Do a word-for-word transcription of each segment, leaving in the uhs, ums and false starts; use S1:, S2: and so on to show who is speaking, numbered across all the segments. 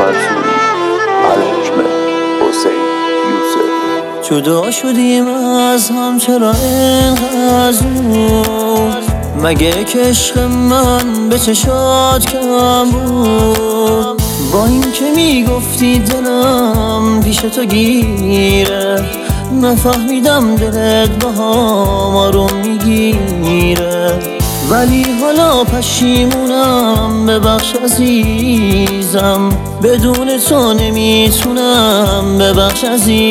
S1: منصوری، الحکم حسین یوسف.
S2: جدا شدیم از هم چرا اینقدر زود؟ مگه که عشق من به چشات کم بود؟ با این که میگفتی دلم پیش تو گیره، نفهمیدم دلت با هم آروم میگیره. ولی حالا پشیمونم، ببخش عزیزم، بدون تو نمیتونم، ببخش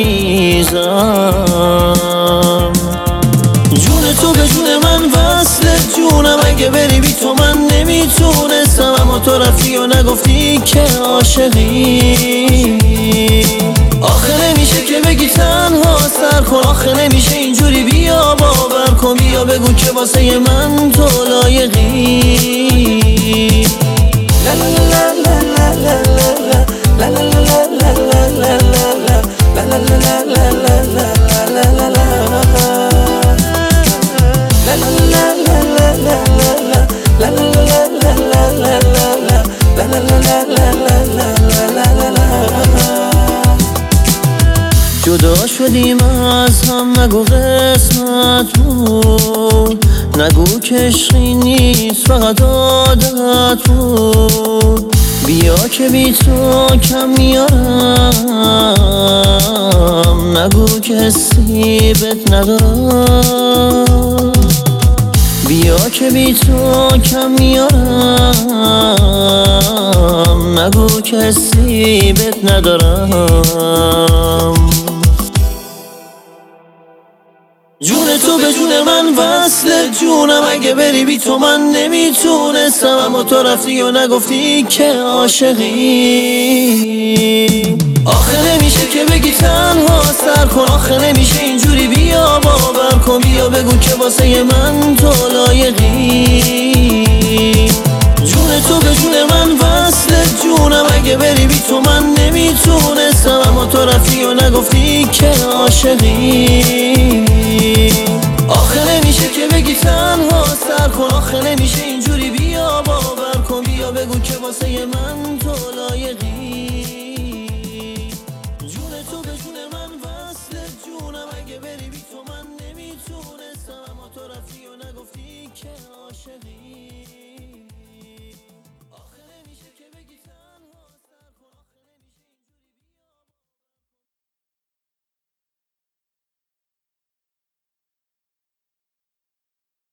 S2: عزیزم. جون تو به جون من وصل جونم، اگه بری بی تو من نمیتونستم. اما تو رفتی و نگفتی که عاشقی. آخه نمیشه که بگی تنها سر کن، آخه نمیشه اینجوری، بیا باور کن، بیا بگو که واسه من تو لایقی. لا لا لا لا لا لا لا لا لا لا لا جدا شدیم از هم، نگو قسمت بود، نگو که عشقی نیست فقط عادت بود. بیا که بی تو کم میارم، نگو که حسی بهت ندارم. بیا که بی تو کم میارم، نگو که حسی بهت ندارم. جون تو به جون من وصل جونم، اگه بری بی تو من نمیتونستم. اما تو رفتی و نگفتی که عاشقی. آخه نمیشه که بگی تنها سر کن، آخه نمیشه اینجوری، بیا باور کن، بیا بگو که واسه من تو لایقی. جون تو به جون من وصل جونم، اگه بری بی تو من نمیتونستم. اما تو رفتی و نگفتی که عاشقی. آخه نمیشه